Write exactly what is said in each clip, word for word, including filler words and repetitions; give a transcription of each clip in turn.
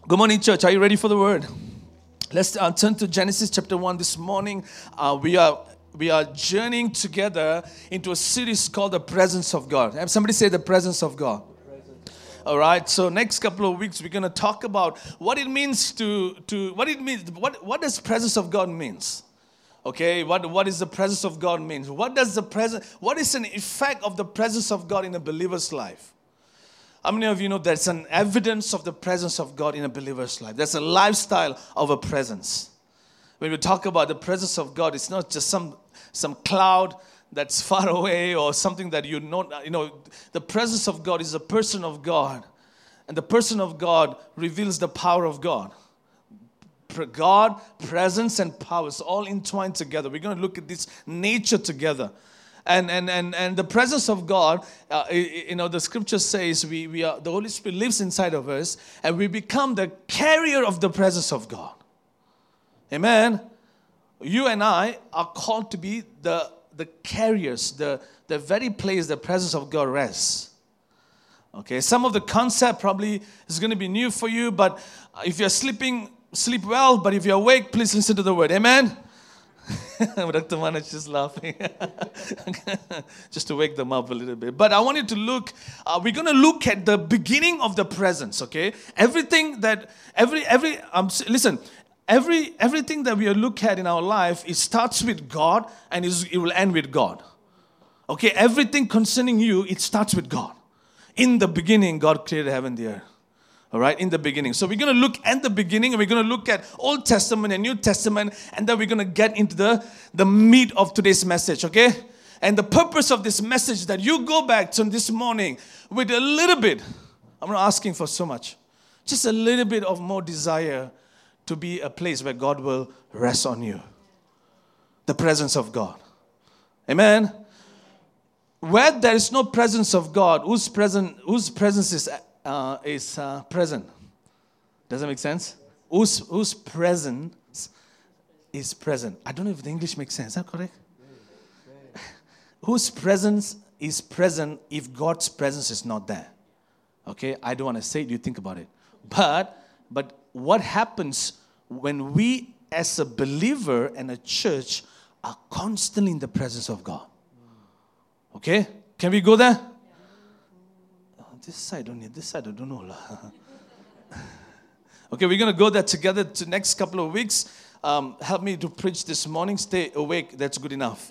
Good morning, church. Are you ready for the word? Let's uh, turn to Genesis chapter one this morning. Uh, we are we are journeying together into a series called The Presence of God. Have somebody say the presence of God. All right. So next couple of weeks we're going to talk about what it means to to what it means. What what does presence of God means? Okay. What what is the presence of God means? What does the presence? What is an effect of the presence of God in a believer's life? How many of you know there's an evidence of the presence of God in a believer's life? There's a lifestyle of a presence. When we talk about the presence of God, it's not just some some cloud that's far away or something that you know. You know, the presence of God is a person of God. And the person of God reveals the power of God. God, presence, and power is all entwined together. We're going to look at this nature together. And and and and the presence of God, uh, you know, the scripture says we we are the Holy Spirit lives inside of us, and we become the carrier of the presence of God. Amen. You and I are called to be the the carriers, the the very place the presence of God rests. Okay, some of the concept probably is going to be new for you, but if you're sleeping, sleep well. But if you're awake, please listen to the word. Amen. Doctor Man is just laughing. Just to wake them up a little bit. But I want you to look, uh, we're going to look at the beginning of the presence, okay? Everything that, every, every, um, listen, every, everything that we look at in our life, it starts with God and is, it will end with God. Okay, everything concerning you, it starts with God. In the beginning, God created heaven and the earth. All right, in the beginning. So we're going to look at the beginning, and we're going to look at Old Testament and New Testament, and then we're going to get into the, the meat of today's message, okay? And the purpose of this message that you go back to this morning with a little bit, I'm not asking for so much, just a little bit of more desire to be a place where God will rest on you. The presence of God. Amen? Where there is no presence of God, whose presence, whose presence is Uh, is uh, present. Does that make sense? Whose, whose presence is present? I don't know if the English makes sense. Is that correct? Whose presence is present if God's presence is not there? Okay, I don't want to say it. You think about it. But, but what happens when we as a believer and a church are constantly in the presence of God? Okay, can we go there? This side only, this side I don't know. Okay, we're going to go there together to next couple of weeks. Um, help me to preach this morning. Stay awake, that's good enough.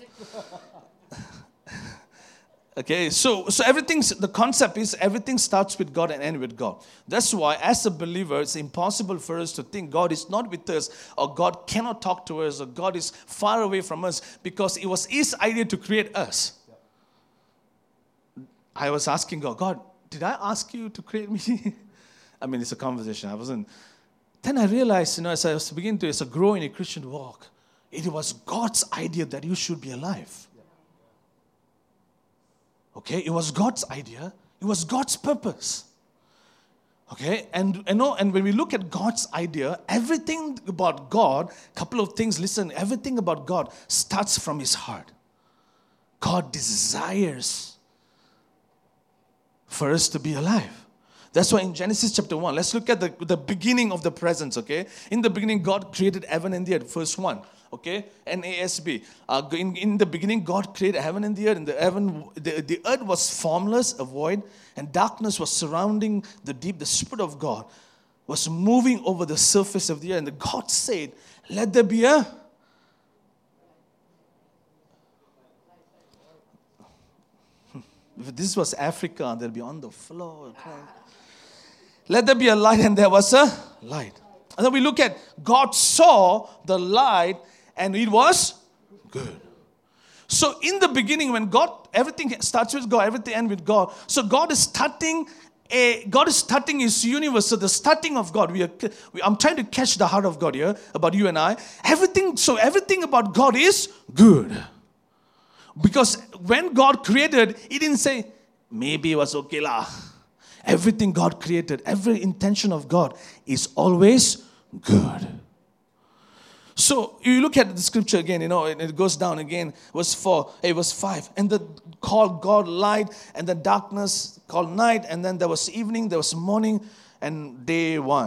Okay, so so everything, the concept is everything starts with God and ends with God. That's why as a believer, it's impossible for us to think God is not with us, or God cannot talk to us, or God is far away from us, because it was His idea to create us. I was asking God, God, did I ask you to create me? I mean, it's a conversation. I wasn't. Then I realized, you know, as I was beginning to as a grow in a Christian walk, it was God's idea that you should be alive. Okay, it was God's idea. It was God's purpose. Okay, and you know, and when we look at God's idea, everything about God, couple of things. Listen, everything about God starts from His heart. God desires for us to be alive. That's why in Genesis chapter one, let's look at the, the beginning of the presence, okay? In the beginning, God created heaven and the earth, verse one, okay? N A S B. Uh, in, in the beginning, God created heaven and the earth, and the, heaven, the, the earth was formless, a void, and darkness was surrounding the deep. The Spirit of God was moving over the surface of the earth, and God said, let there be a... If this was Africa, they'll be on the floor. Let there be a light, and there was a light. And then we look at God saw the light, and it was good. So in the beginning, when God, everything starts with God, everything ends with God. So God is starting a, God is starting His universe. So the starting of God, we are, we, I'm trying to catch the heart of God here about you and I. Everything, so everything about God is good. Because when God created, He didn't say, maybe it was okay lah. Everything God created, every intention of God is always good. So you look at the scripture again, you know, and it goes down again, verse four, hey, verse five. And the called God light, and the darkness called night, and then there was evening, there was morning, and day one.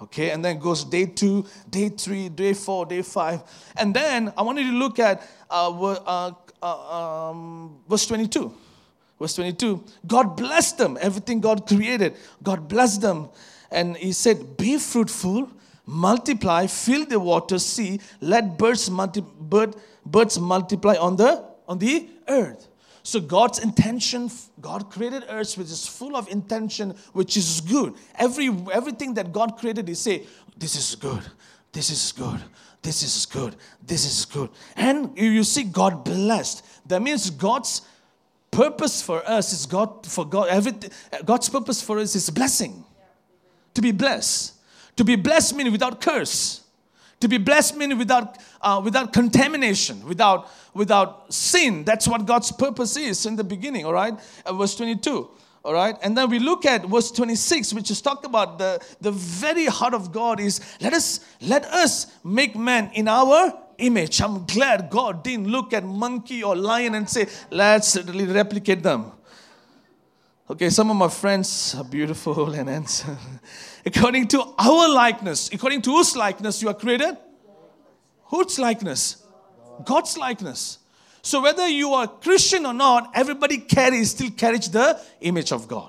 Okay, and then goes day two, day three, day four, day five. And then I want you to look at uh, uh, uh, um, verse twenty-two. Verse twenty-two, God blessed them. Everything God created, God blessed them. And he said, be fruitful, multiply, fill the water, see, let birds, multi- bird, birds multiply on the, on the earth. So God's intention, God created earth which is full of intention, which is good. Every Everything that God created, he say, this is good, this is good, this is good, this is good. And you see God blessed. That means God's purpose for us is God, for God, everything, God's purpose for us is blessing. To be blessed. To be blessed means without curse. To be blessed means without uh, without contamination, without without sin. That's what God's purpose is in the beginning, all right? Uh, verse twenty-two, all right? And then we look at verse twenty-six, which is talked about the, the very heart of God is, let us, let us make man in our image. I'm glad God didn't look at monkey or lion and say, let's really replicate them. Okay, some of my friends are beautiful and handsome. According to our likeness, according to whose likeness you are created? Whose likeness? God's likeness. So whether you are Christian or not, everybody carries, still carries the image of God.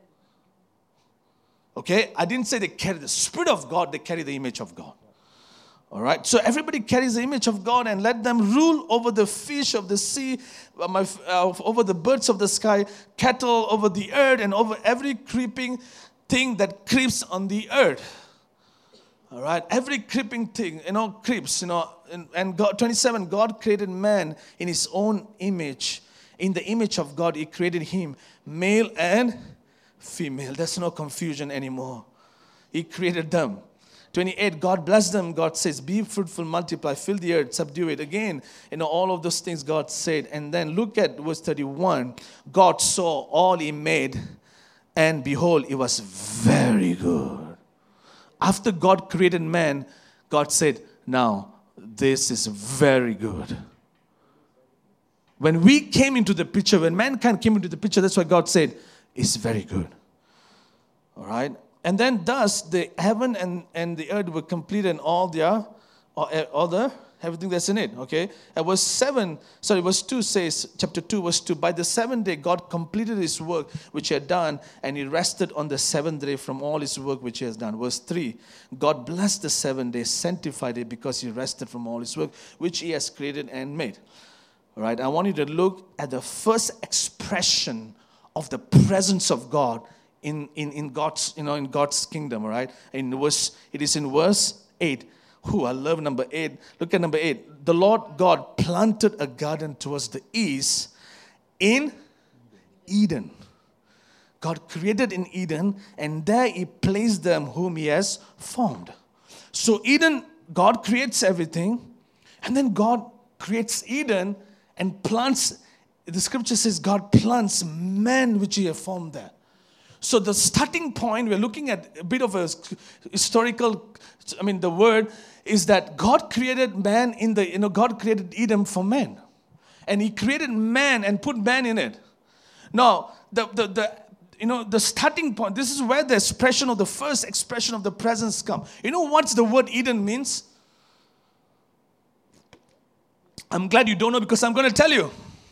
Okay, I didn't say they carry the Spirit of God, they carry the image of God. All right, so everybody carries the image of God, and let them rule over the fish of the sea, uh, my, uh, over the birds of the sky, cattle over the earth, and over every creeping thing that creeps on the earth. All right, every creeping thing, you know, creeps, you know, and, and God, twenty-seven, God created man in his own image. In the image of God, he created him, male and female. There's no confusion anymore. He created them. twenty-eight, God blessed them. God says, be fruitful, multiply, fill the earth, subdue it. Again, you know, all of those things God said. And then look at verse thirty-one. God saw all he made, and behold, it was very good. After God created man, God said, now, this is very good. When we came into the picture, when mankind came into the picture, that's why God said, it's very good. All right? And then thus the heaven and, and the earth were completed, and all their, all, all the, everything that's in it, okay? And verse seven, sorry, verse two says, chapter two, verse two, by the seventh day God completed his work which he had done, and he rested on the seventh day from all his work which he has done. Verse three, God blessed the seventh day, sanctified it, because he rested from all his work which he has created and made. All right, I want you to look at the first expression of the presence of God in, in, in God's, you know, in God's kingdom, all right? In verse, it is in verse eight. Who I love number eight. Look at number eight. The Lord God planted a garden towards the east in Eden. God created in Eden, and there he placed them whom he has formed. So Eden, God creates everything, and then God creates Eden and plants. The scripture says God plants man which he has formed there. So the starting point, we're looking at a bit of a historical, I mean, the word is that God created man in the, you know, God created Eden for man. And he created man and put man in it. Now, the, the, the, you know, the starting point, this is where the expression of the first expression of the presence comes. You know what the word Eden means? I'm glad you don't know, because I'm going to tell you.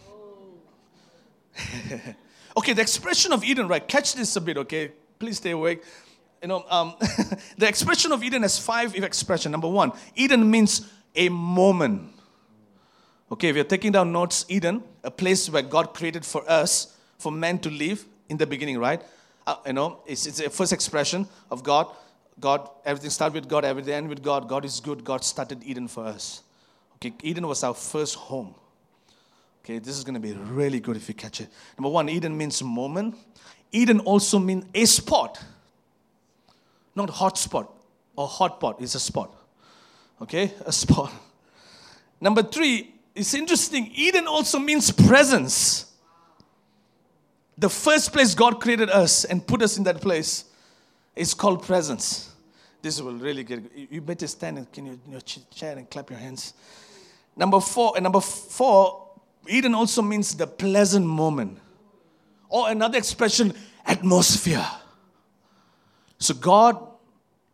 Okay, the expression of Eden, right? Catch this a bit, okay? Please stay awake. You know, um, the expression of Eden has five expressions. Number one, Eden means a moment. Okay, if you're taking down notes, Eden, a place where God created for us, for man to live in the beginning, right? Uh, you know, it's, it's a first expression of God. God, everything started with God, everything ended with God. God is good. God started Eden for us. Okay, Eden was our first home. Okay, this is going to be really good if you catch it. Number one, Eden means moment. Eden also means a spot. Not hot spot or hot pot. It's a spot. Okay, a spot. Number three, it's interesting. Eden also means presence. The first place God created us and put us in that place is called presence. This will really get, you better stand in your, in your chair and clap your hands. Number four, and number four, Eden also means the pleasant moment. Or another expression, atmosphere. So God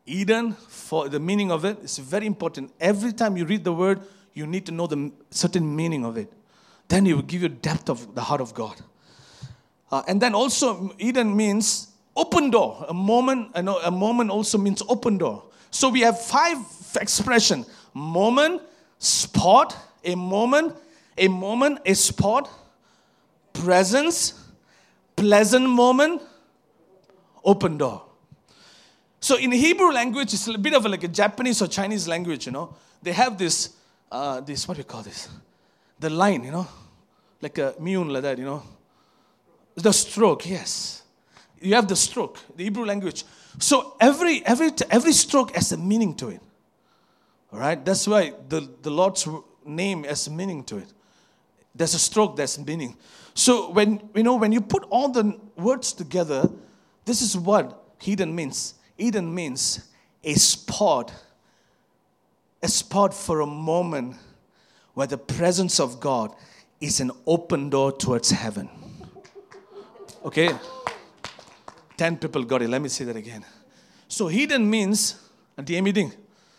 Eden, for the meaning of it, is very important. Every time you read the word, you need to know the certain meaning of it. Then it will give you depth of the heart of God. Uh, and then also, Eden means open door. A moment, I know, a moment also means open door. So we have five expressions: moment, spot, a moment, a moment, a spot, presence, pleasant moment, open door. So in Hebrew language, it's a bit of a, like a Japanese or Chinese language, you know. They have this, uh, this, what do you call this? The line, you know, like a miun like that, you know. The stroke, yes. You have the stroke, the Hebrew language. So every every every stroke has a meaning to it. All right? That's why the, the Lord's name has meaning to it. There's a stroke, there's meaning. So when you know when you put all the words together, this is what Eden means. Eden means a spot, a spot for a moment where the presence of God is an open door towards heaven. Okay? Ten people got it. Let me say that again. So Eden means, anti meeting.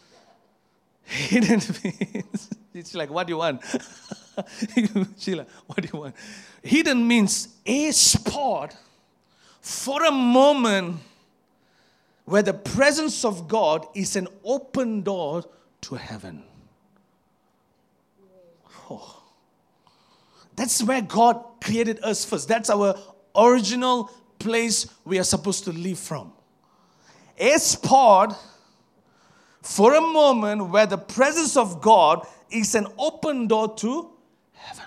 Eden means, it's like, what do you want? Sheila, what do you want? Eden means a spot for a moment where the presence of God is an open door to heaven. Oh. That's where God created us first. That's our original place we are supposed to live from. A spot for a moment where the presence of God is an open door to heaven.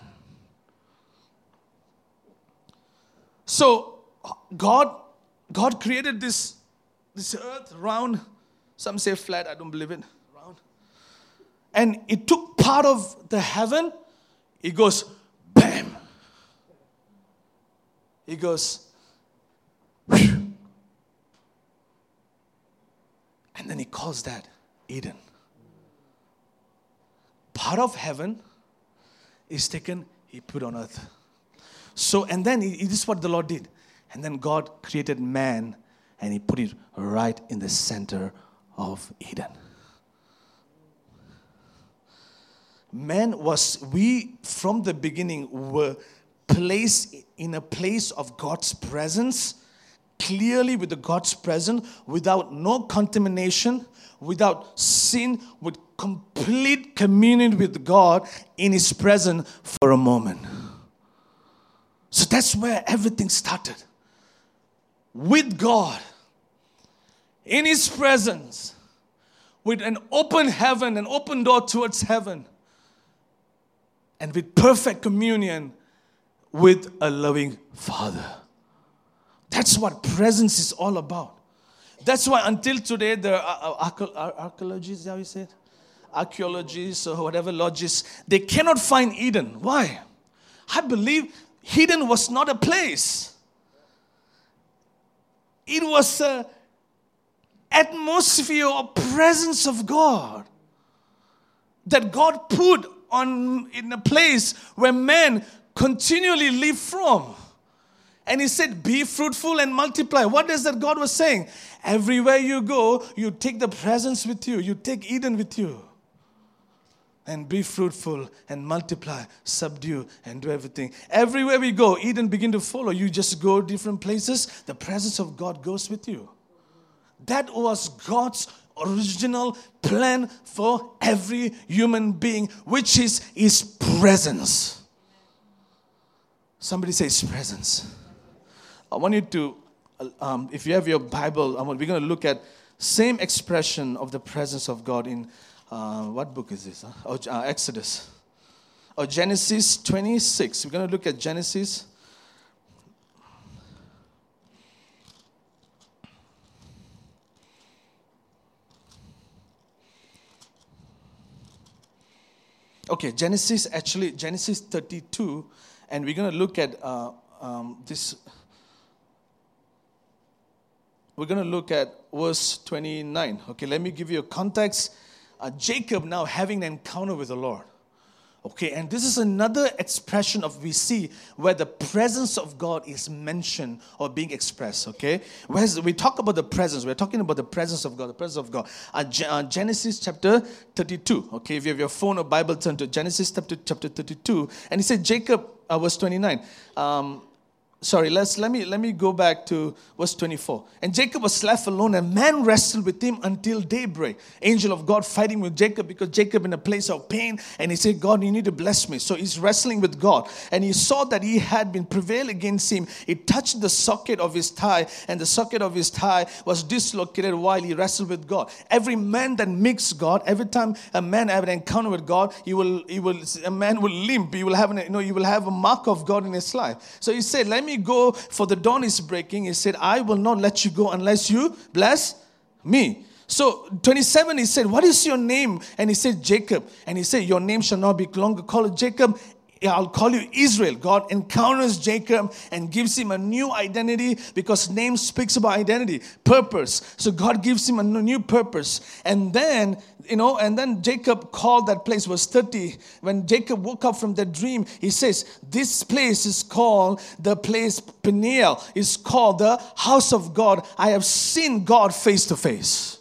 So God, God created this, this earth round. Some say flat, I don't believe it. Round. And it took part of the heaven. It goes, bam. It goes, whew. And then he calls that Eden. Part of heaven is taken, he put on earth. So, and then he, this is what the Lord did. And then God created man and he put it right in the center of Eden. Man was, we from the beginning were placed in a place of God's presence, clearly with the God's presence, without no contamination, without sin, with complete communion with God in His presence for a moment. So that's where everything started. With God, in His presence, with an open heaven, an open door towards heaven, and with perfect communion with a loving Father. That's what presence is all about. That's why until today, there are archaeologists, how you say it? Archaeologists or whatever logists, they cannot find Eden. Why? I believe Eden was not a place. It was an atmosphere or presence of God that God put on in a place where men continually live from. And He said, be fruitful and multiply. What is that God was saying? Everywhere you go, you take the presence with you. You take Eden with you. And be fruitful and multiply, subdue and do everything. Everywhere we go, Eden begin to follow. You just go different places. The presence of God goes with you. That was God's original plan for every human being, which is His presence. Somebody say His presence. I want you to, um, if you have your Bible, I want, we're going to look at same expression of the presence of God in, uh, what book is this? Huh? Oh, uh, Exodus. Or Genesis twenty-six. We're going to look at Genesis. Okay, Genesis, actually, Genesis thirty-two, and we're going to look at uh, um, this. We're going to look at verse twenty-nine. Okay, let me give you a context. Uh, Jacob now having an encounter with the Lord. Okay, and this is another expression of we see where the presence of God is mentioned or being expressed, okay? Whereas we talk about the presence, we're talking about the presence of God, the presence of God. Uh, Ge- uh, Genesis chapter thirty-two, okay? If you have your phone or Bible, turn to Genesis chapter, chapter thirty-two. And he said, Jacob, uh, verse twenty-nine. Um, Sorry, let's, let me let me go back to verse twenty-four. And Jacob was left alone, and man wrestled with him until daybreak. Angel of God fighting with Jacob because Jacob in a place of pain. And he said, God, you need to bless me. So he's wrestling with God. And he saw that he had been prevailed against him. He touched the socket of his thigh, and the socket of his thigh was dislocated while he wrestled with God. Every man that meets God, every time a man have an encounter with God, he will, he will, a man will limp. He will have an, you know, he will have a mark of God in his life. So he said, let me go, for the dawn is breaking. He said, I will not let you go unless you bless me. So twenty-seven, he said, what is your name? And he said, Jacob. And he said, your name shall not be longer called Jacob. I'll call you Israel. God encounters Jacob and gives him a new identity, because name speaks about identity, purpose. So God gives him a new purpose. And then, you know, and then Jacob called that place, verse thirty. When Jacob woke up from that dream, he says, this place is called the place Peniel. It's called the house of God. I have seen God face to face.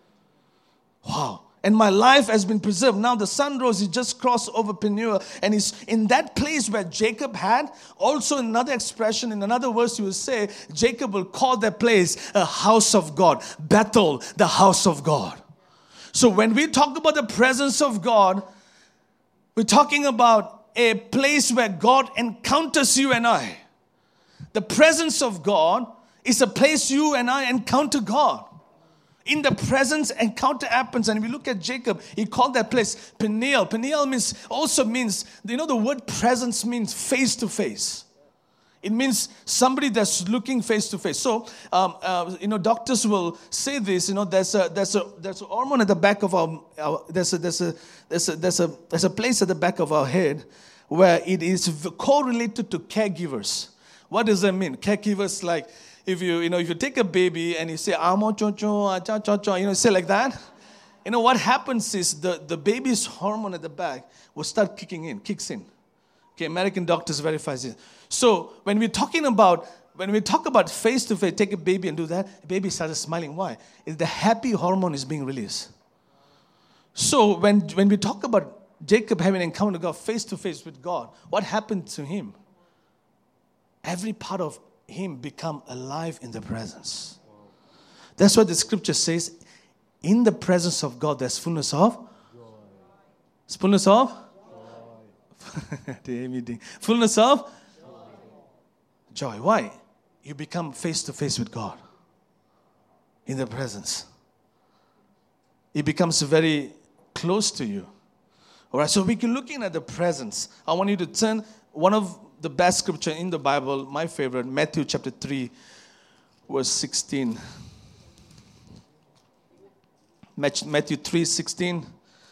Wow. And my life has been preserved. Now the sun rose, he just crossed over Peniel. And he's in that place where Jacob had. Also another expression, in another verse you will say, Jacob will call that place a house of God. Bethel, the house of God. So when we talk about the presence of God, we're talking about a place where God encounters you and I. The presence of God is a place you and I encounter God. In the presence, encounter happens. And we look at Jacob, he called that place Peniel. Peniel means, also means, you know, the word presence means face to face. It means somebody that's looking face to face. So, um, uh, you know, doctors will say this. You know, there's a there's a there's a hormone at the back of our, our there's a there's a there's a there's a there's a place at the back of our head where it is correlated to caregivers. What does that mean? Caregivers, like, if you, you know, if you take a baby and you say, amo chocho, cha cha cha, you know, say like that, you know, what happens is the, the baby's hormone at the back will start kicking in, kicks in. Okay, American doctors verifies this. So when we're talking about, when we talk about face-to-face, take a baby and do that, the baby starts smiling. Why? It's the happy hormone is being released. So when, when we talk about Jacob having encountered God face-to-face with God, what happened to him? Every part of him become alive in the presence. That's what the scripture says. In the presence of God, there's fullness of joy. Fullness of joy. Fullness of joy. joy. Why? You become face to face with God in the presence. It becomes very close to you. All right. So we're looking at the presence. I want you to turn one of the best scripture in the Bible, my favorite, Matthew chapter three, verse sixteen. Matthew three, sixteen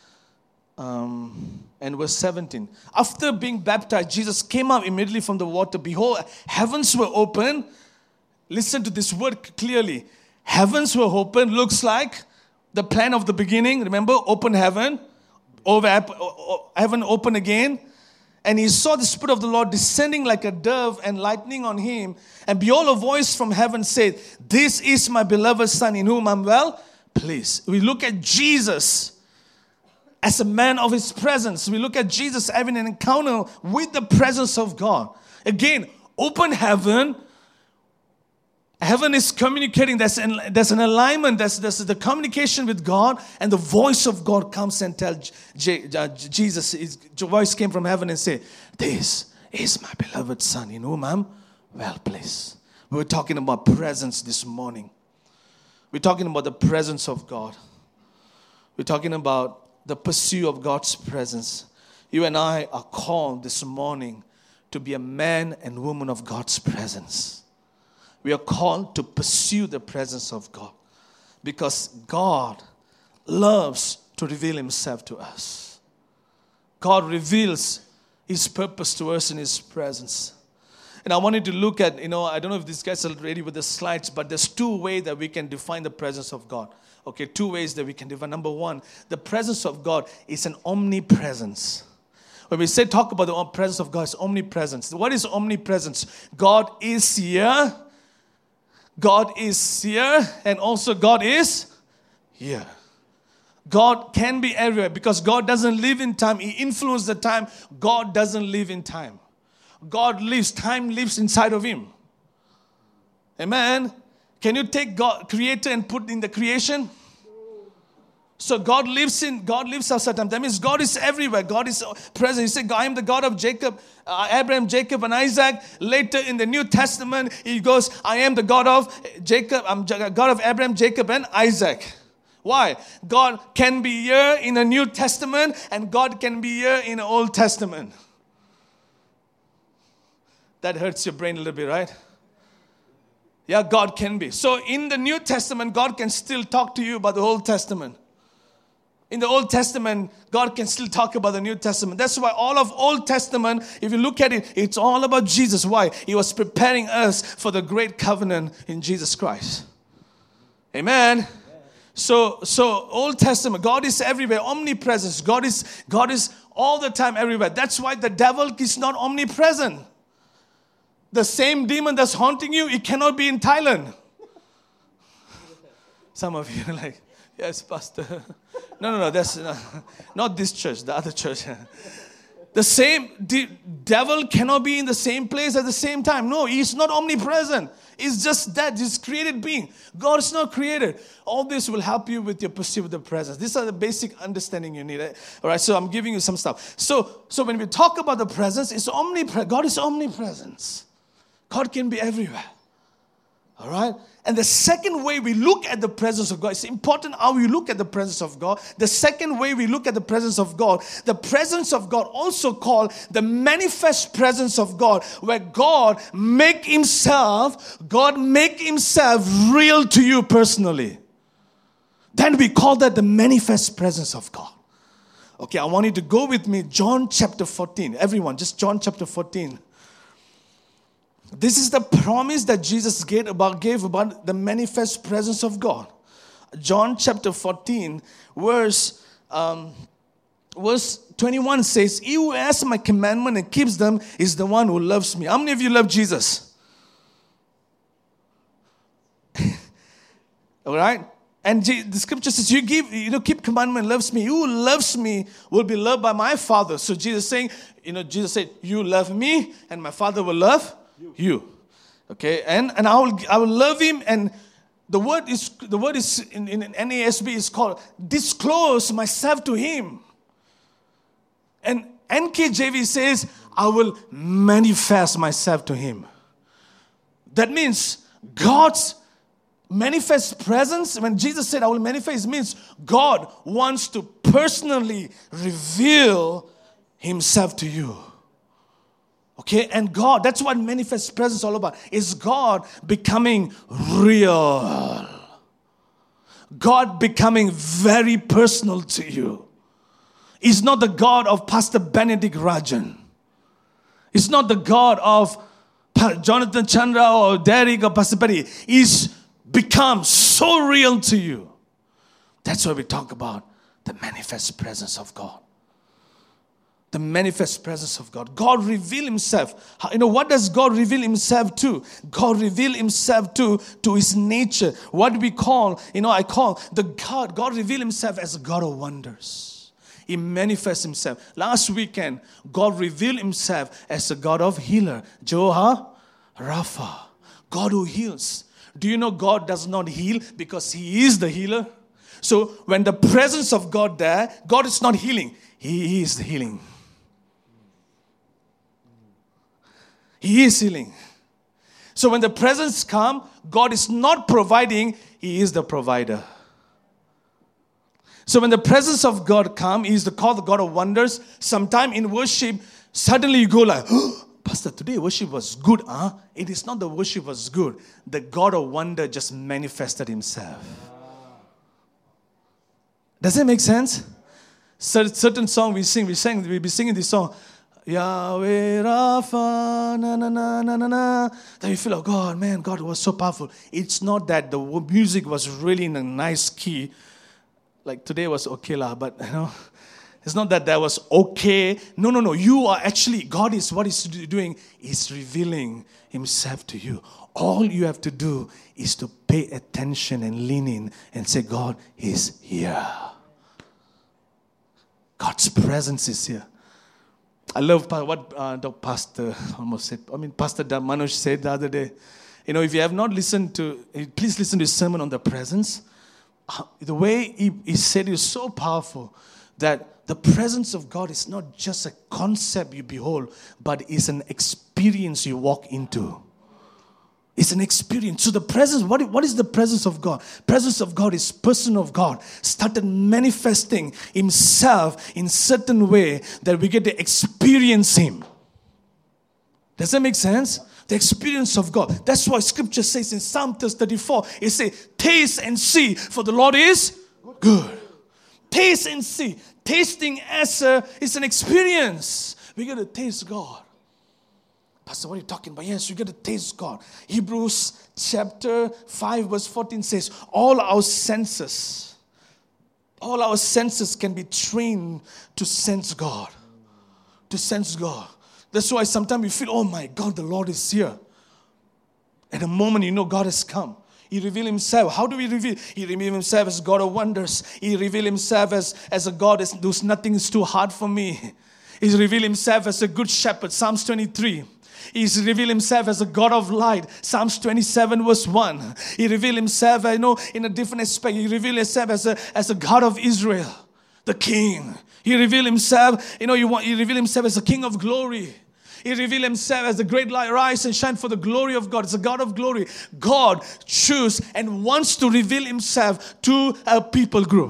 um, and verse seventeen. After being baptized, Jesus came up immediately from the water. Behold, heavens were open. Listen to this word clearly. Heavens were open. Looks like the plan of the beginning. Remember, open heaven. Over heaven open again. And he saw the Spirit of the Lord descending like a dove and lightning on him. And behold, a voice from heaven said, this is my beloved Son in whom I'm well pleased. We look at Jesus as a man of his presence. We look at Jesus having an encounter with the presence of God. Again, open heaven. Heaven is communicating. There's an, there's an alignment. There's, there's the communication with God. And the voice of God comes and tells J, uh, Jesus. His voice came from heaven and said, this is my beloved Son in whom I'm well pleased. We were talking about presence this morning. We're talking about the presence of God. We're talking about the pursuit of God's presence. You and I are called this morning to be a man and woman of God's presence. We are called to pursue the presence of God because God loves to reveal himself to us. God reveals his purpose to us in his presence. And I wanted to look at, you know, I don't know if these guys are ready with the slides, but there's two ways that we can define the presence of God. Okay, two ways that we can define. Number one, the presence of God is an omnipresence. When we say talk about the presence of God, it's omnipresence. What is omnipresence? God is here. God is here. And also God is here. God can be everywhere because God doesn't live in time. He influences the time. God doesn't live in time. God lives. Time lives inside of Him. Amen. Can you take God, Creator, and put in the creation? So God lives in, God lives outside time. That means God is everywhere. God is present. He said, I am the God of Jacob, uh, Abraham, Jacob, and Isaac. Later in the New Testament, He goes, I am the God of Jacob, I'm God of Abraham, Jacob, and Isaac. Why? God can be here in the New Testament, and God can be here in the Old Testament. That hurts your brain a little bit, right? Yeah, God can be. So in the New Testament, God can still talk to you about the Old Testament. In the Old Testament, God can still talk about the New Testament. That's why all of Old Testament, if you look at it, it's all about Jesus. Why? He was preparing us for the great covenant in Jesus Christ. Amen. So, so Old Testament, God is everywhere, omnipresence. God is, God is all the time everywhere. That's why the devil is not omnipresent. The same demon that's haunting you, it cannot be in Thailand. Some of you are like, yes, Pastor. No, no, no, that's not, not this church, the other church. The same, the devil cannot be in the same place at the same time. No, he's not omnipresent. It's just that, he's created being. God is not created. All this will help you with your pursuit of the presence. These are the basic understanding you need. All right, so I'm giving you some stuff. So, so when we talk about the presence, it's omnipresent. God is omnipresence. God can be everywhere. All right? And the second way we look at the presence of God, it's important how we look at the presence of God. The second way we look at the presence of God, the presence of God, also called the manifest presence of God, where God make Himself, God make Himself real to you personally. Then we call that the manifest presence of God. Okay, I want you to go with me, John chapter fourteen. Everyone, just John chapter fourteen. This is the promise that Jesus gave about, gave about the manifest presence of God. John chapter fourteen, verse, um, verse twenty-one says, He who has my commandment and keeps them is the one who loves me. How many of you love Jesus? All right? And the scripture says, you give, you know, keep commandment, loves me. Who loves me will be loved by my Father. So Jesus saying, you know, Jesus said, you love me and my Father will love you. Okay, and and I will I will love him, and the word is the word is in, in N A S B is called disclose myself to him. And N K J V says I will manifest myself to him. That means God's manifest presence. When Jesus said I will manifest, means God wants to personally reveal Himself to you. Okay, and God, that's what manifest presence is all about. Is God becoming real. God becoming very personal to you. He's not the God of Pastor Benedict Rajan. He's not the God of Jonathan Chandra or Derek or Pastor Betty. He's become so real to you. That's why we talk about the manifest presence of God. The manifest presence of God. God revealed Himself. You know, what does God reveal Himself to? God revealed Himself to, to His nature. What we call, you know, I call the God, God revealed Himself as a God of wonders. He manifests Himself. Last weekend, God revealed Himself as a God of healer. Jehovah Rapha. God who heals. Do you know God does not heal because He is the healer? So when the presence of God there, God is not healing. He is the healing. He is healing. So when the presence comes, God is not providing, He is the provider. So when the presence of God comes, He is the called the God of wonders. Sometime in worship, suddenly you go like, oh, Pastor, today worship was good, huh? It is not the worship was good. The God of wonder just manifested Himself. Does that make sense? Certain song we sing, we sing, we be singing this song. Yahweh Rapha, na na na na na na. Then you feel, oh God, man, God was so powerful. It's not that the music was really in a nice key. Like today was okay lah, but you know, It's not that that was okay. No, no, no. You are actually, God is, what He's doing is revealing Himself to you. All you have to do is to pay attention and lean in and say, God is here. God's presence is here. I love what uh, the pastor almost said. I mean, Pastor Manoj said the other day. You know, if you have not listened to, please listen to his sermon on the presence. The way he, he said it is so powerful that the presence of God is not just a concept you behold, but it's an experience you walk into. It's an experience. So the presence, what, what is the presence of God? Presence of God is person of God started manifesting Himself in certain way that we get to experience Him. Does that make sense? The experience of God. That's why Scripture says in Psalm thirty-four, it says, taste and see, for the Lord is good. Taste and see. Tasting as a, is an experience. We got to taste God. Pastor, what are you talking about? Yes, you got to taste God. Hebrews chapter five verse fourteen says, all our senses, all our senses can be trained to sense God. To sense God. That's why sometimes we feel, oh my God, the Lord is here. At the moment you know God has come. He revealed Himself. How do we reveal? He revealed Himself as God of wonders. He revealed Himself as, as a God whose nothing is too hard for me. He's revealed Himself as a good shepherd. Psalms twenty-three. He's revealed Himself as a God of light. Psalms twenty-seven verse one. He revealed Himself, I know, in a different aspect. He revealed Himself as a, as a God of Israel. The King. He revealed Himself, you know, you want, He revealed Himself as the King of glory. He revealed Himself as the great light, rise and shine for the glory of God. It's a God of glory. God chooses and wants to reveal Himself to a people group.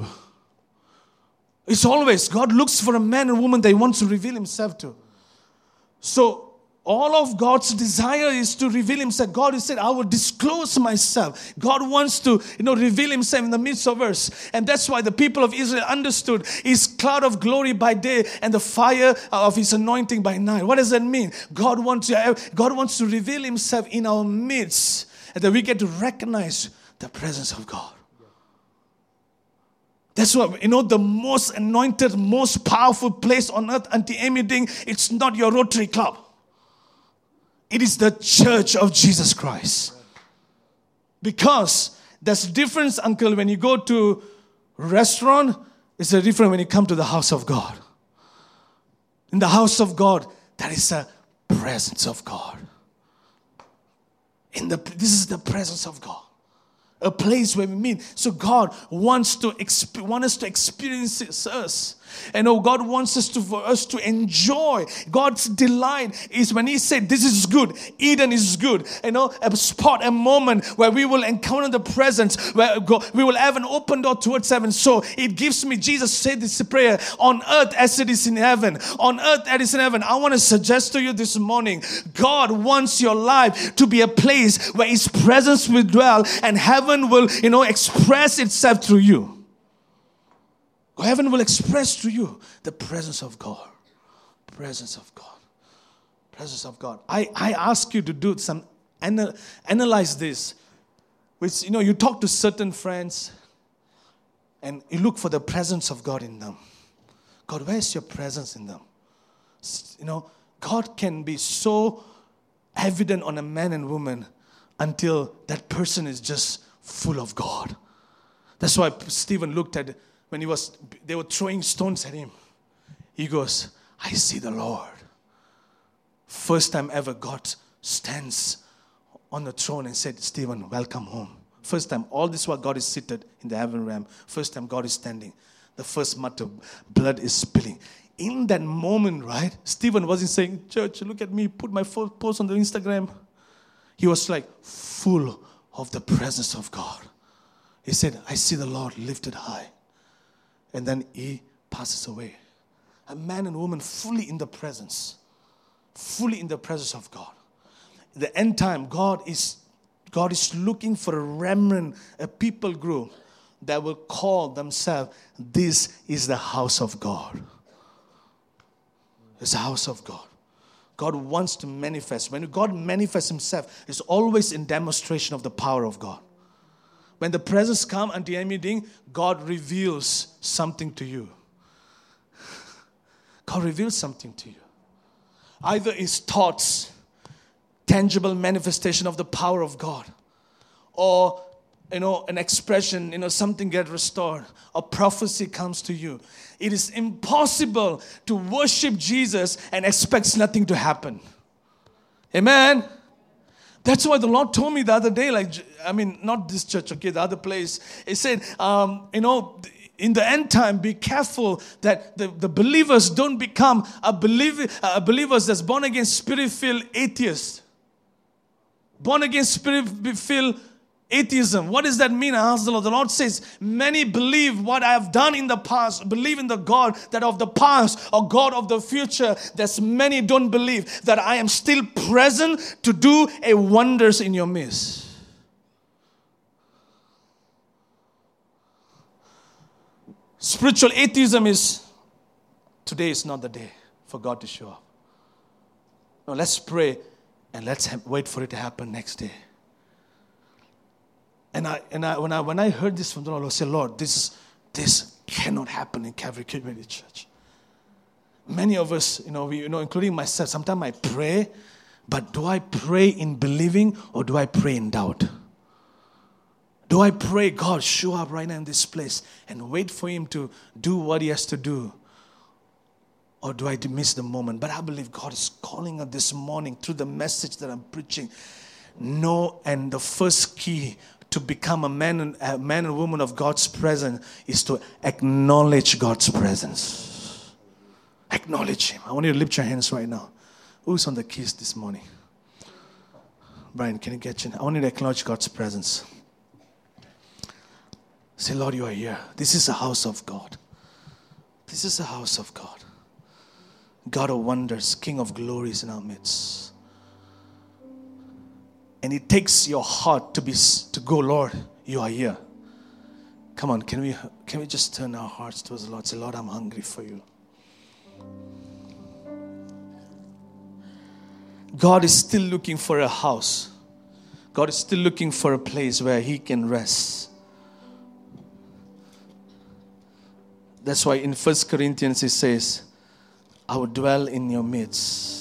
It's always, God looks for a man and woman that He wants to reveal Himself to. So, all of God's desire is to reveal Himself. God has said, I will disclose myself. God wants to, you know, reveal Himself in the midst of us. And that's why the people of Israel understood His cloud of glory by day and the fire of His anointing by night. What does that mean? God wants to, God wants to reveal Himself in our midst, and that we get to recognize the presence of God. That's why, you know, the most anointed, most powerful place on earth until anything, it's not your Rotary Club. It is the church of Jesus Christ. Because there's a difference, uncle, when you go to a restaurant, it's a different when you come to the house of God. In the house of God, there is a presence of God. In the, this is the presence of God. A place where we meet. So God wants to exp- want us to experience us. And oh, God wants us to for us to enjoy. God's delight is when He said, this is good. Eden is good. You know, a spot, a moment where we will encounter the presence, where God, we will have an open door towards heaven. So it gives me, Jesus said this prayer, on earth as it is in heaven. On earth as it is in heaven. I want to suggest to you this morning, God wants your life to be a place where His presence will dwell and heaven will, you know, express itself through you. Heaven will express to you the presence of God. Presence of God. Presence of God. I, I ask you to do some, anal, analyze this. Which, you know, you talk to certain friends and you look for the presence of God in them. God, where's your presence in them? You know, God can be so evident on a man and woman until that person is just full of God. That's why Stephen looked at when he was, they were throwing stones at him. He goes, I see the Lord. First time ever God stands on the throne and said, Stephen, welcome home. First time, all this while God is seated in the heaven realm. First time God is standing. The first mutter, blood is spilling. In that moment, right, Stephen wasn't saying, church, look at me, put my post on the Instagram. He was like full of the presence of God. He said, I see the Lord lifted high. And then he passes away. A man and woman fully in the presence. Fully in the presence of God. In the end time, God is, God is looking for a remnant, a people group that will call themselves, this is the house of God. It's the house of God. God wants to manifest. When God manifests Himself, it's always in demonstration of the power of God. When the presence comes unto your meeting, God reveals something to you. God reveals something to you. Either His thoughts, tangible manifestation of the power of God, or you know, an expression, you know, something get restored, a prophecy comes to you. It is impossible to worship Jesus and expect nothing to happen. Amen. That's why the Lord told me the other day, like, I mean, not this church, okay, the other place. He said, um, you know, in the end time, be careful that the, the believers don't become a believer, a believers that's born again, spirit-filled atheists. Born again, spirit-filled atheism. What does that mean? I asked the Lord. The Lord says, many believe what I have done in the past, believe in the God that of the past or God of the future. There's many don't believe that I am still present to do a wonders in your midst. Spiritual atheism is, today is not the day for God to show up. No, let's pray and let's ha- wait for it to happen next day. And I and I when I when I heard this from the Lord, I said, Lord, this this cannot happen in Calvary Community Church. Many of us, you know, we, you know, including myself, sometimes I pray, but do I pray in believing or do I pray in doubt? Do I pray, God, show up right now in this place and wait for Him to do what He has to do? Or do I miss the moment? But I believe God is calling us this morning through the message that I'm preaching. No, and the first key to become a man and a man and woman of God's presence is to acknowledge God's presence. Acknowledge Him. I want you to lift your hands right now. Who's on the keys this morning? Brian, can you get you? I want you to acknowledge God's presence. Say, Lord, you are here. This is the house of God. This is the house of God. God of wonders, King of glories in our midst. And it takes your heart to be to go, Lord, you are here. Come on, can we can we just turn our hearts towards the Lord? Say, Lord, I'm hungry for you. God is still looking for a house. God is still looking for a place where He can rest. That's why in First Corinthians it says, I will dwell in your midst.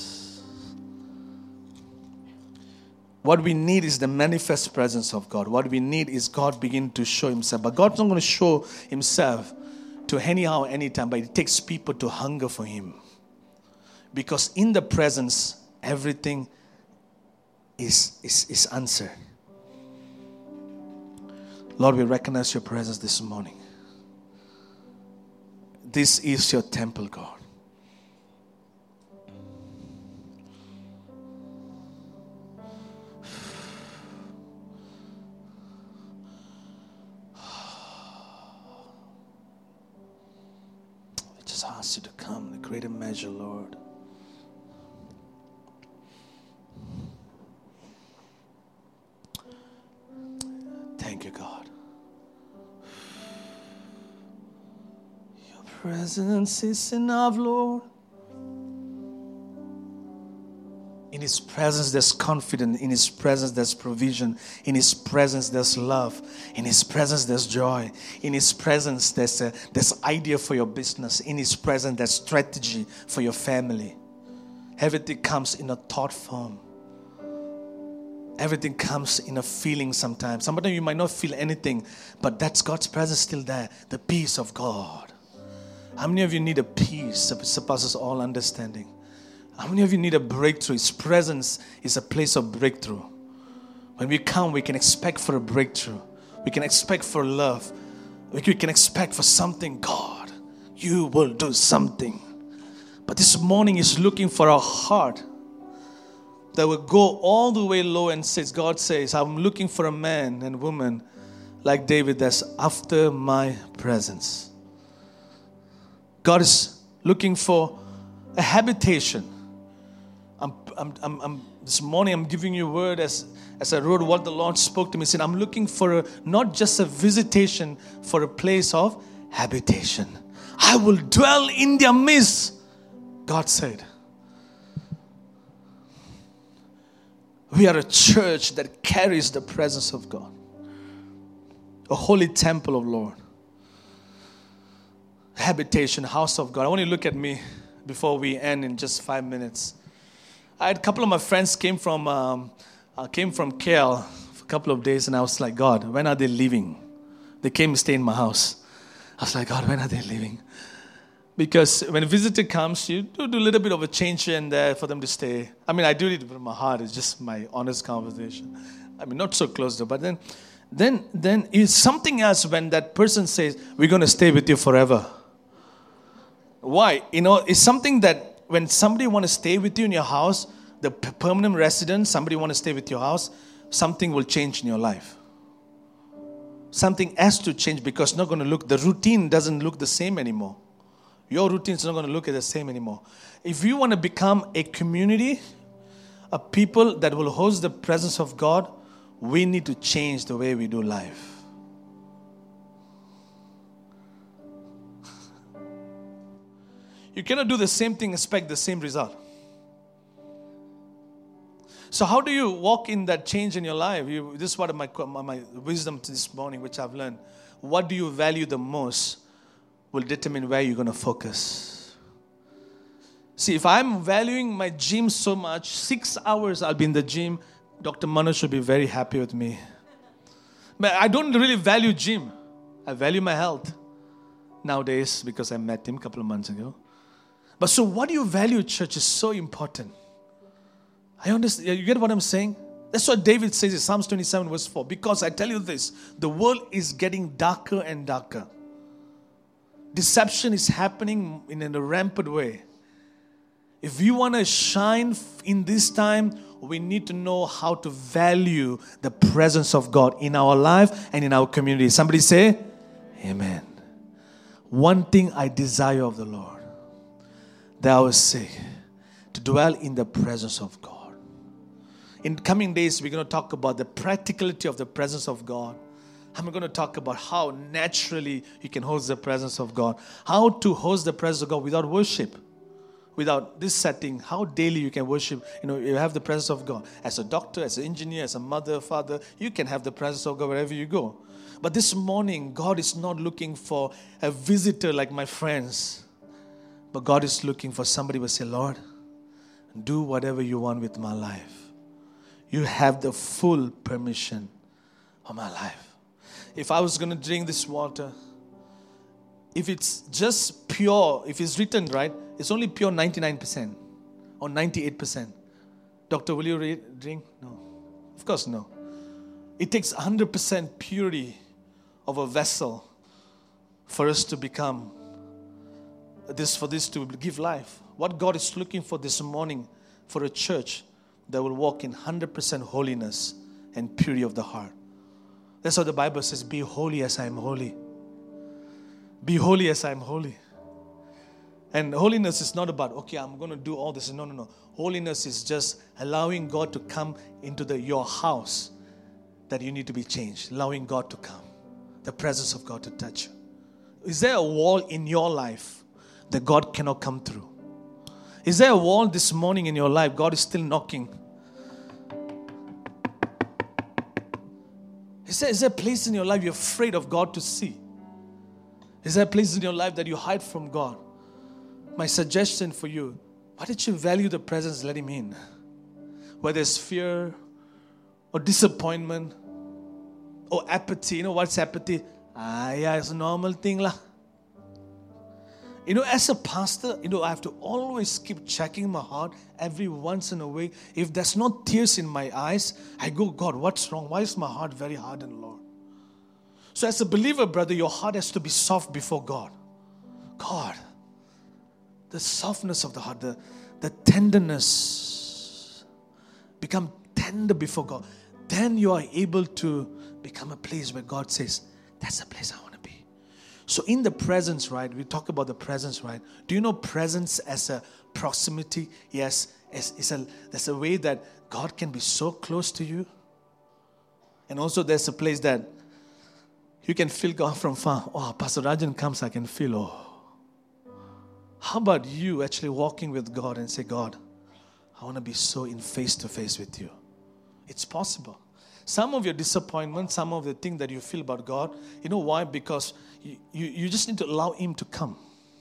What we need is the manifest presence of God. What we need is God begin to show Himself. But God's not going to show Himself to anyhow, anytime. But it takes people to hunger for Him. Because in the presence, everything is, is, is answered. Lord, we recognize your presence this morning. This is your temple, God. Ask you to come in a greater measure, Lord. Thank you, God. Your presence is enough, Lord. In His presence there's confidence. In His presence there's provision. In His presence there's love. In His presence there's joy. In His presence there's a, there's idea for your business. In His presence there's strategy for your family. Everything comes in a thought form. Everything comes in a feeling sometimes. Sometimes you might not feel anything, but that's God's presence still there. The peace of God. How many of you need a peace that surpasses all understanding? How many of you need a breakthrough? His presence is a place of breakthrough. When we come, we can expect for a breakthrough. We can expect for love. We can expect for something. God, you will do something. But this morning is looking for a heart that will go all the way low and says, God says, I'm looking for a man and woman like David that's after my presence. God is looking for a habitation. I'm, I'm, I'm, I'm, this morning I'm giving you a word as, as I wrote what the Lord spoke to me. He said, I'm looking for a, not just a visitation, for a place of habitation. I will dwell in their midst, God said. We are a church that carries the presence of God. A holy temple of Lord. Habitation, house of God. I want you to look at me. before we end in just five minutes. I had a couple of my friends came from um, uh, came from K L for a couple of days, and I was like, God, when are they leaving? They came to stay in my house. I was like, God, when are they leaving? Because when a visitor comes, you do, do a little bit of a change here and there for them to stay. I mean, I do it from my heart. It's just my honest conversation. I mean, not so close though. But then, then, then it's something else when that person says, we're going to stay with you forever. Why? You know, it's something that when somebody want to stay with you in your house, the permanent resident, somebody want to stay with your house, something will change in your life. Something has to change because it's not going to look, the routine doesn't look the same anymore. Your routine is not going to look the same anymore. If you want to become a community, a people that will host the presence of God, we need to change the way we do life. You cannot do the same thing and expect the same result. So how do you walk in that change in your life? You, this is what my, my wisdom this morning, which I've learned. What do you value the most will determine where you're going to focus. See, if I'm valuing my gym so much, six hours I'll be in the gym, Doctor Manoj should be very happy with me. But I don't really value gym. I value my health nowadays because I met him a couple of months ago. But so what do you value, church, is so important. I understand. You get what I'm saying? That's what David says in Psalms twenty-seven verse four. Because I tell you this, the world is getting darker and darker. Deception is happening in a rampant way. If we want to shine in this time, we need to know how to value the presence of God in our life and in our community. Somebody say, Amen. One thing I desire of the Lord, that I will say, to dwell in the presence of God. In coming days, we're going to talk about the practicality of the presence of God. I'm going to talk about how naturally you can host the presence of God. How to host the presence of God without worship. Without this setting, how daily you can worship. You know, you have the presence of God. As a doctor, as an engineer, as a mother, father, you can have the presence of God wherever you go. But this morning, God is not looking for a visitor like my friends. But God is looking for somebody who will say, Lord, do whatever you want with my life. You have the full permission of my life. If I was going to drink this water, if it's just pure, if it's written right, it's only pure ninety-nine percent or ninety-eight percent. Doctor, will you read, drink? No. Of course, no. It takes one hundred percent purity of a vessel for us to become this, for this to give life. What God is looking for this morning for a church that will walk in one hundred percent holiness and purity of the heart. That's what the Bible says, be holy as I am holy. Be holy as I am holy. And holiness is not about, okay, I'm going to do all this. No, no, no. Holiness is just allowing God to come into the your house that you need to be changed. Allowing God to come. The presence of God to touch you. Is there a wall in your life that God cannot come through? Is there a wall this morning in your life God is still knocking? Is there, is there a place in your life you're afraid of God to see? Is there a place in your life that you hide from God? My suggestion for you, why don't you value the presence, let Him in? Whether it's fear or disappointment or apathy. You know what's apathy? Ah, yeah, it's a normal thing lah. You know, as a pastor, you know, I have to always keep checking my heart every once in a way. If there's no tears in my eyes, I go, God, what's wrong? Why is my heart very hardened, Lord? So as a believer, brother, your heart has to be soft before God. God, the softness of the heart, the, the tenderness, become tender before God. Then you are able to become a place where God says, that's the place I want to be. So in the presence, right, we talk about the presence, right? Do you know presence as a proximity? Yes, it's, it's a, there's a way that God can be so close to you. And also there's a place that you can feel God from far. Oh, Pastor Rajan comes, I can feel, oh. How about you actually walking with God and say, God, I want to be so in face-to-face with you. It's possible. Some of your disappointment, some of the things that you feel about God, you know why? Because you, you, you just need to allow Him to come.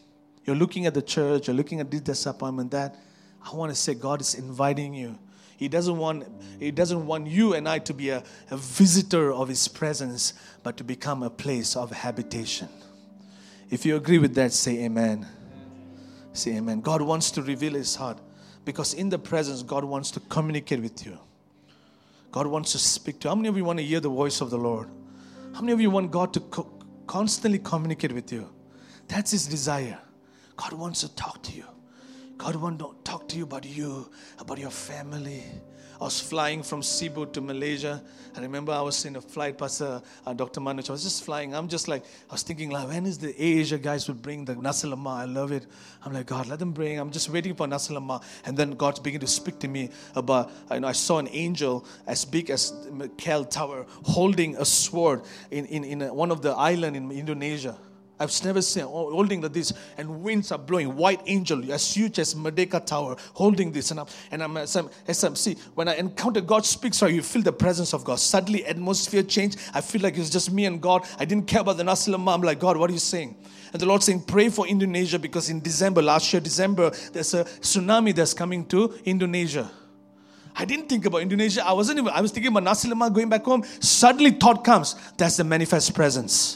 You're looking at the church, you're looking at this disappointment, that. I want to say God is inviting you. He doesn't want, he doesn't want you and I to be a, a visitor of His presence, but to become a place of habitation. If you agree with that, say amen. Say amen. God wants to reveal His heart, because in the presence, God wants to communicate with you. God wants to speak to you. How many of you want to hear the voice of the Lord? How many of you want God to co- constantly communicate with you? That's His desire. God wants to talk to you. God wants to talk to you about you, about your family. I was flying from Cebu to Malaysia. I remember I was in a flight, Pastor uh, Doctor Manoj. I was just flying. I'm just like, I was thinking, like, when is the Asia guys would bring the Nasi Lemak? I love it. I'm like, God, let them bring. I'm just waiting for Nasi Lemak. And then God began to speak to me about, you know, I saw an angel as big as Kel Tower holding a sword in, in, in a, one of the islands in Indonesia. I've never seen holding like this, and winds are blowing. White angel as huge as Merdeka Tower holding this, and I'm, and I'm as I'm, as I'm see when I encounter God speaks, or you feel the presence of God. Suddenly, atmosphere change. I feel like it's just me and God. I didn't care about the Nasi Lemak. I'm like, God, what are you saying? And the Lord saying, pray for Indonesia, because in December last year, December, there's a tsunami that's coming to Indonesia. I didn't think about Indonesia. I wasn't even. I was thinking about Nasi Lemak going back home. Suddenly, thought comes. That's the manifest presence.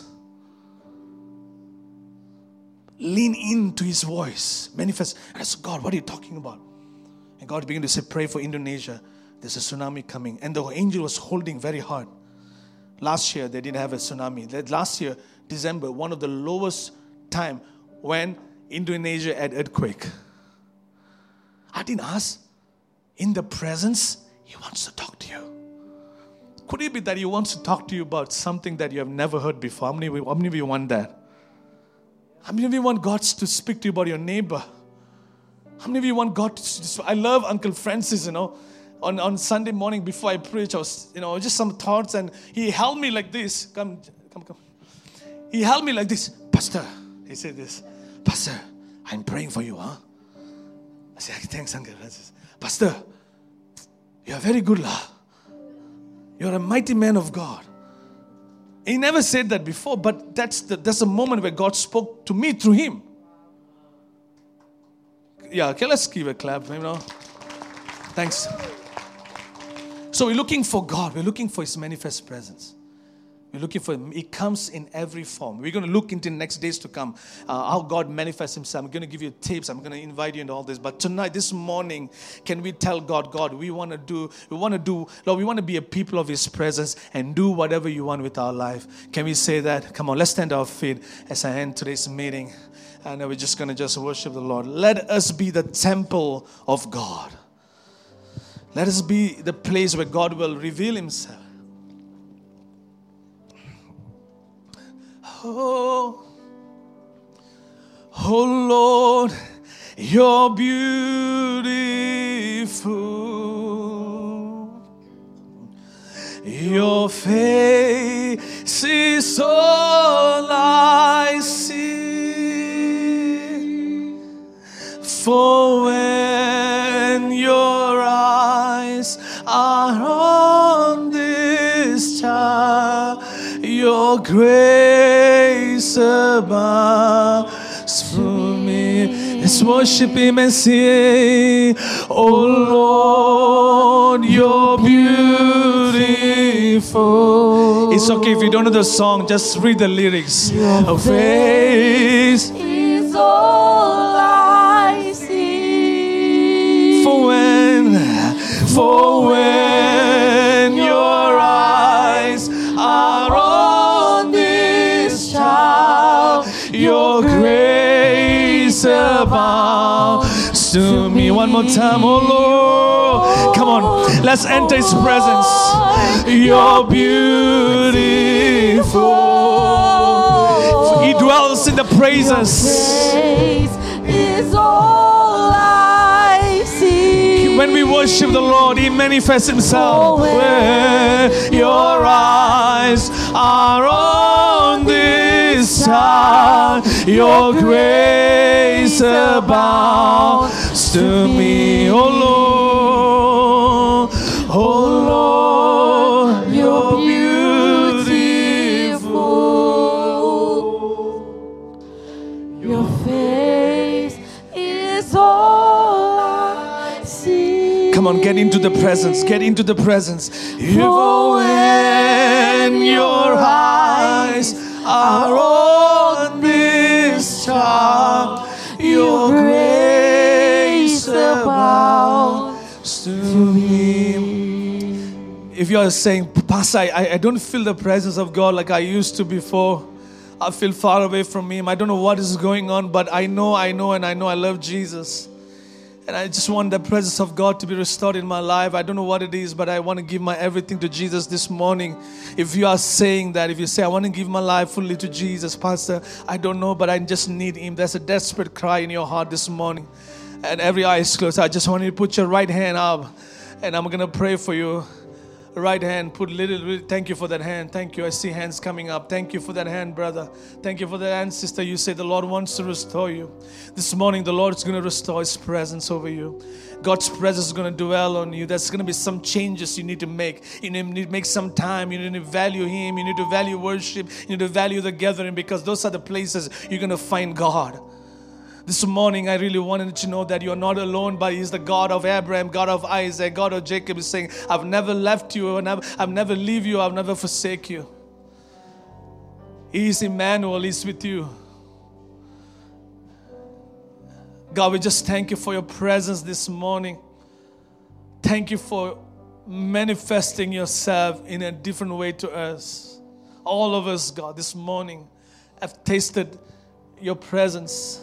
Lean into His voice. Manifest. And I said, God, what are you talking about? And God began to say, pray for Indonesia. There's a tsunami coming. And the angel was holding very hard. Last year, they didn't have a tsunami. Last year, December, one of the lowest time when Indonesia had earthquake. I didn't ask. In the presence, He wants to talk to you. Could it be that He wants to talk to you about something that you have never heard before? How many, how many of you want that? How many of you want God to speak to you about your neighbor? How many of you want God to... I love Uncle Francis, you know. On, on Sunday morning before I preach, I was, you know, just some thoughts, and he held me like this. Come, come, come. He held me like this. Pastor, he said this. Pastor, I'm praying for you, huh? I said, thanks, Uncle Francis. Pastor, you're very good, lah. You're a mighty man of God. He never said that before, but that's the, that's a moment where God spoke to me through him. Yeah, okay, let's give a clap, you know. Thanks. So we're looking for God. We're looking for His manifest presence. We're looking for Him. He comes in every form. We're going to look into the next days to come, uh, how God manifests Himself. I'm going to give you tips. I'm going to invite you into all this. But tonight, this morning, can we tell God, God, we want to do, we want to do, Lord, we want to be a people of His presence and do whatever you want with our life. Can we say that? Come on, let's stand our feet as I end today's meeting. And we're just going to just worship the Lord. Let us be the temple of God. Let us be the place where God will reveal Himself. Oh, oh Lord, You're beautiful. Your face is all I see. For when Your eyes are on this child, Your grace abounds for me. Let's worship Him and sing. Oh Lord, You're beautiful. It's okay if you don't know the song, just read the lyrics. Your face is all I see. For when, for when Your eyes are on this child, Your grace abounds to me. One more time, oh Lord. Come on, let's enter His presence. You're beautiful. He dwells in the praises. Is all I see. When we worship the Lord, He manifests Himself. When Your eyes are on this child, Your grace abounds to me. Oh Lord, oh Lord, You're beautiful. Your face Get into the presence. Get into the presence. For when your eyes are on this child, your grace abounds to me. If you are saying, Pastor, I, I don't feel the presence of God like I used to before. I feel far away from Him. I don't know what is going on, but I know, I know, and I know I love Jesus. And I just want the presence of God to be restored in my life. I don't know what it is, but I want to give my everything to Jesus this morning. If you are saying that, if you say, I want to give my life fully to Jesus, Pastor, I don't know, but I just need Him. There's a desperate cry in your heart this morning. And every eye is closed. I just want you to put your right hand up. And I'm going to pray for you. Right hand, put little, little, thank you for that hand. Thank you. I see hands coming up. Thank you for that hand, brother. Thank you for that hand, sister. You say the Lord wants to restore you. This morning, the Lord is going to restore His presence over you. God's presence is going to dwell on you. There's going to be some changes you need to make. You need to make some time. You need to value Him. You need to value worship. You need to value the gathering, because those are the places you're going to find God. This morning, I really wanted to know that you're not alone, but He's the God of Abraham, God of Isaac, God of Jacob. Is saying, I've never left you, and I've, I've never leave you, I've never forsake you. He is Emmanuel, He's with you. God, we just thank you for your presence this morning. Thank you for manifesting yourself in a different way to us. All of us, God, this morning have tasted your presence.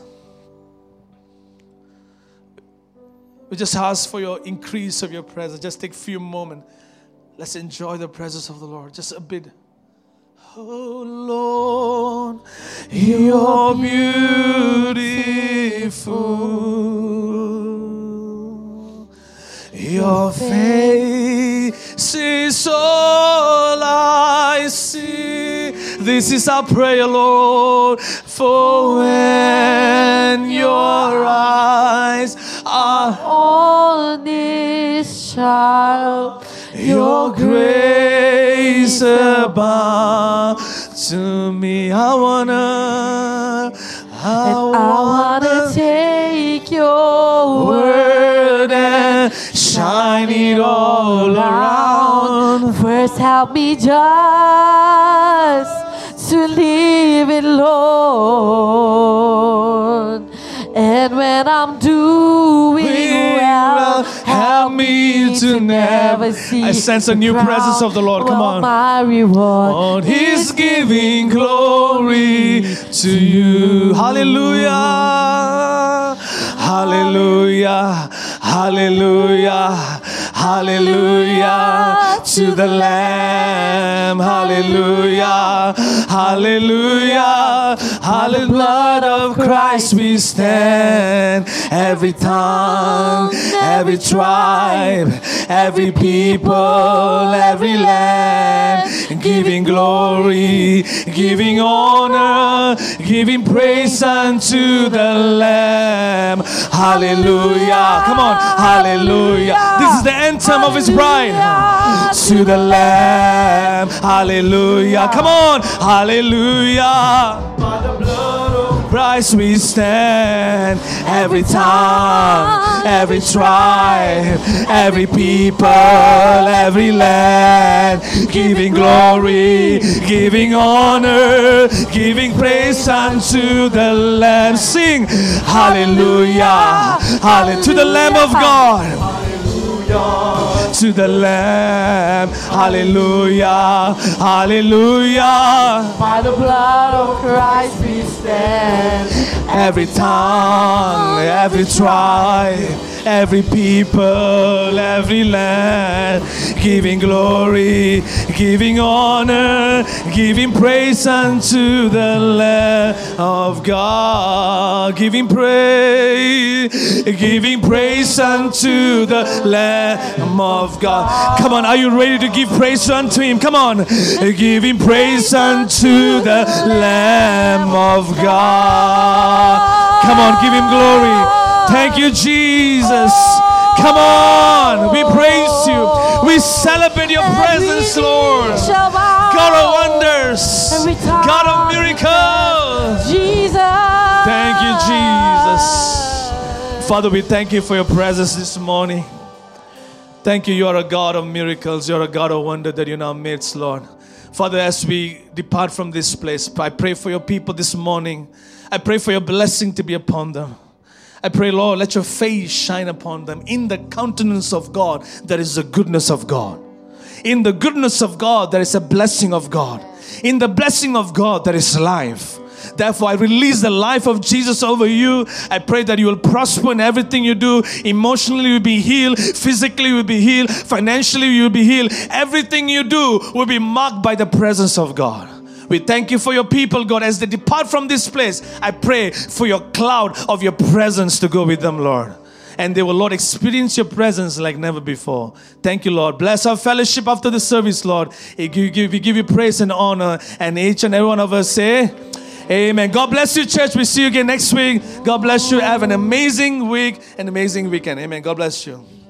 We just ask for your increase of your presence. Just take a few moments. Let's enjoy the presence of the Lord. Just a bit. Oh Lord, you're beautiful. Your face is all I see. This is our prayer, Lord. For when your eyes are on this child, your grace abounds to me. I wanna, I and I wanna take your word and shine it all around. First, help me just to leave it alone. And when I'm doing well, help me to never see. I sense a new presence of the Lord. Come on. My reward. Lord, He's giving glory to you. Hallelujah. Hallelujah. Hallelujah. Hallelujah to the Lamb. Hallelujah. Hallelujah. Hallelujah. Blood of Christ we stand. Every tongue, every tribe, every people, every land, giving glory, giving honor, giving praise unto the Lamb. Hallelujah. Come on. Hallelujah. This is the anthem of His bride. To the Lamb. Hallelujah. Come on. Hallelujah. By the blood of Christ we stand. Every tongue, every tribe, every people, every land, giving glory, giving honor, giving praise unto the Lamb. Sing hallelujah. Hallelujah to the Lamb of God. To the Lamb, hallelujah, hallelujah. By the blood of Christ we stand. Every tongue, every tribe, every people, every land, giving glory, giving honor, giving praise unto the Lamb of God. Giving praise, giving praise unto the Lamb of God. Come on, are you ready to give praise unto Him? Come on, giving praise unto the Lamb of God. Come on, give Him glory. Thank you, Jesus. Come on, we praise you. We celebrate your presence, Lord. God of wonders, God of miracles. Jesus. Thank you, Jesus. Father, we thank you for your presence this morning. Thank you. You are a God of miracles. You are a God of wonder that you're in our midst, Lord. Father, as we depart from this place, I pray for your people this morning. I pray for your blessing to be upon them. I pray, Lord, let your face shine upon them. In the countenance of God, there is the goodness of God. In the goodness of God, there is a blessing of God. In the blessing of God, there is life. Therefore, I release the life of Jesus over you. I pray that you will prosper in everything you do. Emotionally, you will be healed. Physically, you will be healed. Financially, you will be healed. Everything you do will be marked by the presence of God. We thank you for your people, God. As they depart from this place, I pray for your cloud of your presence to go with them, Lord. And they will, Lord, experience your presence like never before. Thank you, Lord. Bless our fellowship after the service, Lord. We give, we give you praise and honor. And each and every one of us say, amen. God bless you, church. We'll see you again next week. God bless you. Have an amazing week, an amazing weekend. Amen. God bless you.